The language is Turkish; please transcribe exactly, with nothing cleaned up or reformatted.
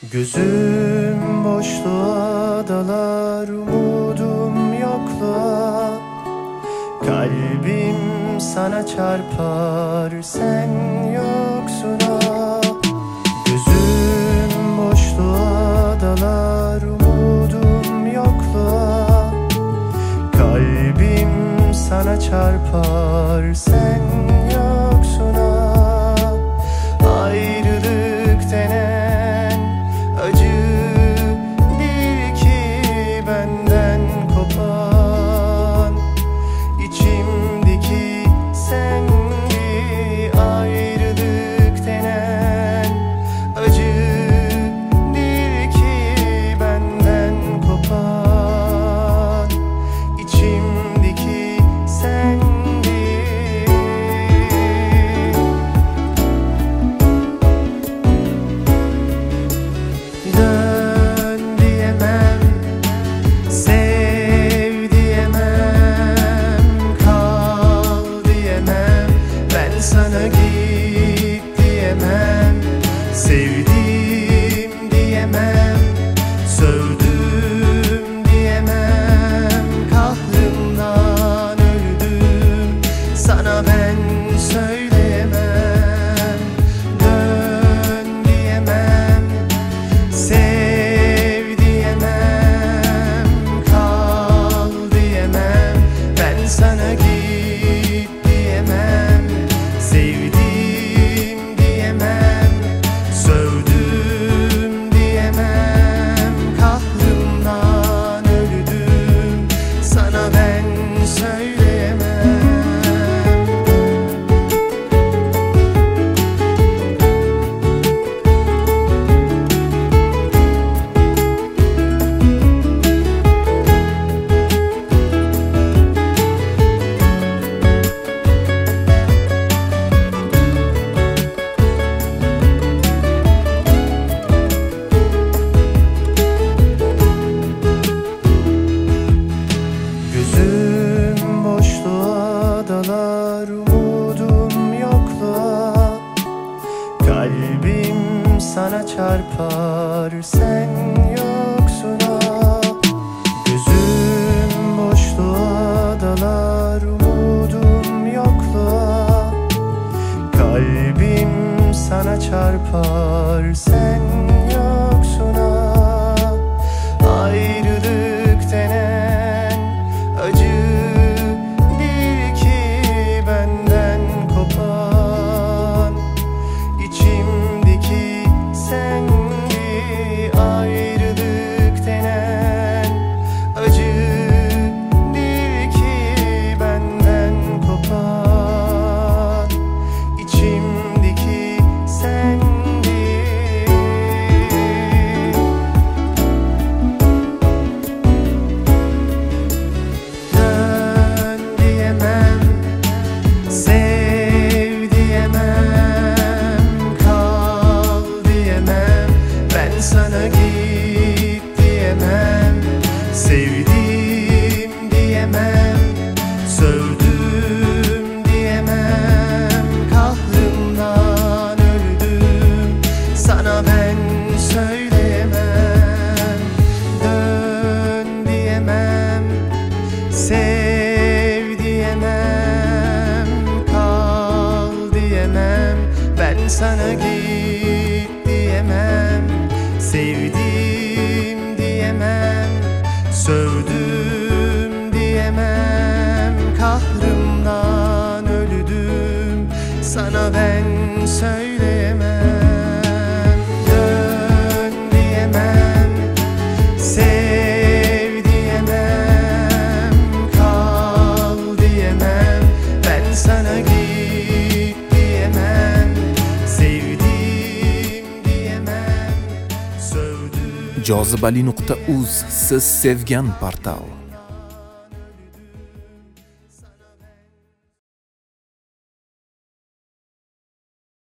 Gözüm boşluğa dalar, umudum yokluğa. Kalbim sana çarpar, sen yoksun ah. Gözüm boşluğa dalar, umudum yokluğa. Kalbim sana çarpar, sen yoksun ah. Ayrılık denen acı bir ki benden kopan. İçimdeki senli ayrılık denen acı bir ki benden kopan. İçimdeki senli. Dön diyemem, sev diyemem, kal diyemem. Ben sana git diyemem, sevdim diyemem, sövdüm diyemem. Kahrımdan öldüm, sana ben söyleyemem. Dön diyemem, sev diyemem, kal diyemem. Ben sana git diyemem, sevdim diyemem, sövdüm diyemem. Kahrımdan öldüm, sana ben söyleyemem. Gözüm boşluğa dalar, umudum yokluğa. Kalbim sana çarpar, sen yoksun ah. Gözüm boşluğa dalar, umudum yokluğa. Kalbim sana çarpar, sen yoksun ah. Ayrılık denen acı bir ki benden kopan. İçimdeki senli ayrılık denen acı bir ki benden kopan. İçimdeki senli. Dön diyemem, sev diyemem, kal diyemem. Ben sana git diyemem, sevdim diyemem, sövdüm diyemem. Kahrımdan öldüm, sana ben söyleyemem. Dön diyemem, sev diyemem, kal diyemem. Ben sana git diyemem, sevdim diyemem, sövdüm diyemem. Kahrımdan öldüm, sana ben söyleyemem. Dön diyemem, sev diyemem, kal diyemem. Ben sana git diyemem, sevdim diyemem, sövdüm. jozibali nuqta uz siz sevgan portal.